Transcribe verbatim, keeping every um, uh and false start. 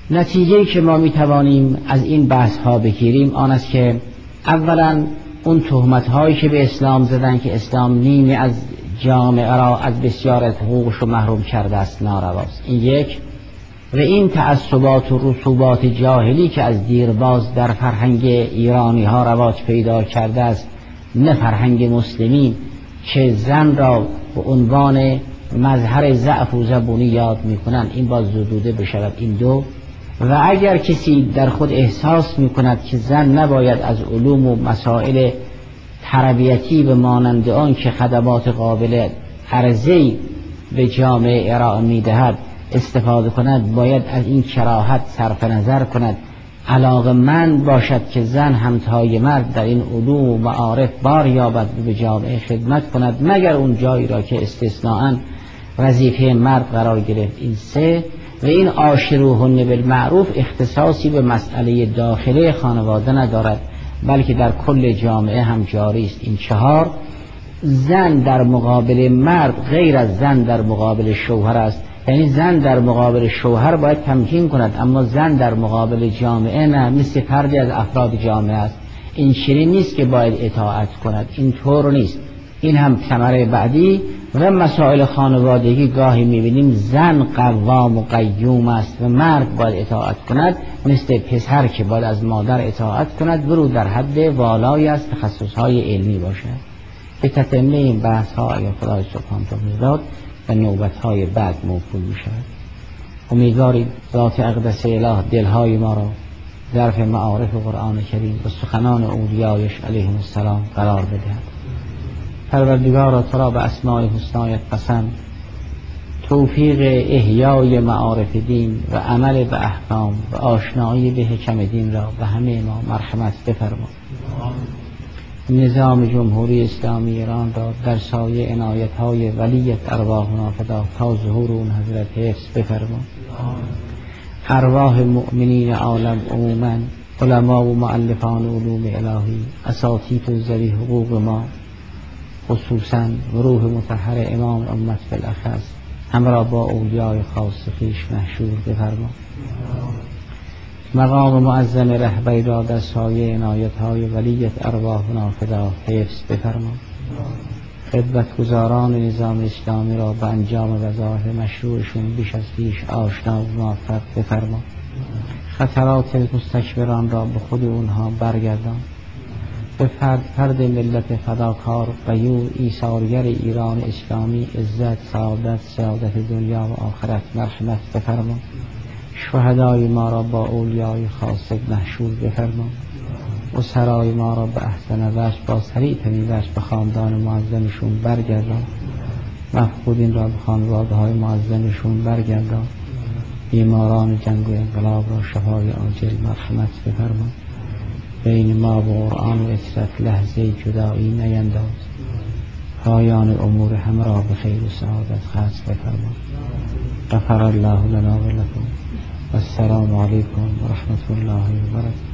نتیجه‌ای که ما میتوانیم از این بحث ها بگیریم آن است که اولا اون تهمت هایی که به اسلام زدن که اسلام نیمی از جامعه را از بسیار از حقوقش رو محروم کرده است نارواست، این یک. و این تعصبات و رسوبات جاهلی که از دیرباز در فرهنگ ایرانی ها رواج پیدا کرده است، نه فرهنگ مسلمین، که زن را به عنوان مظهر ضعف و زبونی یاد میکنند، این باز زدوده بشود. این دو. و اگر کسی در خود احساس میکند که زن نباید از علوم و مسائل تربیتی به مانند آن که خدمات قابل عرضه‌ای به جامعه ارائه میدهد استفاده کند، باید از این کراهت صرف نظر کند، علاقه‌مند باشد که زن همتای مرد در این علوم و معارف بار یابد به جامعه خدمت کند، مگر اون جایی را که استثناءً وظیفه مرد قرار گرفت. این سه. و این عاشروهن بالمعروف اختصاصی به مسئله داخلی خانواده ندارد، بلکه در کل جامعه هم جاری است. این چهار. زن در مقابل مرد غیر از زن در مقابل شوهر است، یعنی زن در مقابل شوهر باید تمکین کند، اما زن در مقابل جامعه نه، مثل فردی از افراد جامعه است. این چنین نیست که باید اطاعت کند، این طور نیست. این هم ثمره بعدی. و مسائل خانوادگی گاهی میبینیم زن قوام و قیوم است و مرد باید اطاعت کند، مثل پسر که باید از مادر اطاعت کند، ورود در حد والای است، تخصصهای علمی باشد. به تتمه این بحث ها اگر خدای سبحانه توفیق داد و نوبت های بعد موکول می شود. امیدواریم ذات اقدس اله دلهای ما را ظرف معارف قرآن کریم و سخنان اولیایش علیهم السلام قرار بدهد. پروردگارا تو را به اسماء حسنایت قسم، توفیق احیای معارف دین و عمل به احکام و آشنایی به حکم دین را به همه ما مرحمت بفرما. نظام جمهوری اسلامی ایران را در سایه عنایت‌های ولیت ارواحنا فدا تا ظهور اون حضرت حفظ بفرما. ارواح مؤمنین عالم عموما، علما و مؤلفان علوم الهی، اساتید و ذوی حقوق ما خصوصا و روح مطهر امام امت بالاخص همراه با اولیای خاص خویش محشور بفرما. مقام معظم رهبری را در سایه عنایت‌های ولیت ارواحنا فدا حفظ بفرما. خدمتگزاران نظام اسلامی را به انجام وظایف مشروعشون بیش از پیش آشنا و موفق بفرما. خطرات مستکبران را به خود اونها برگردان. به فرد فرد ملت فداکار غیور ایثارگر ایران اسلامی عزت، سعادت، سعادت دنیا و آخرت مرحمت بفرما. شهدای ما را با اولیای خاص محشور بفرما و سرای ما را به احسن وجه با سریع ترین وجه به خاندان معظمشون برگردان. مفقودین را به خانواده های معظمشون برگردان. بیماران جنگ و انقلاب را شفای عاجل مرحمت بفرما. بین ما و قرآن و اطرت لحظه جدایی نینداز. پایان امور همه را به خیر و سعادت خاص بفرما. غفر الله لنا و لکم و السلام علیکم و رحمت الله و برکاته.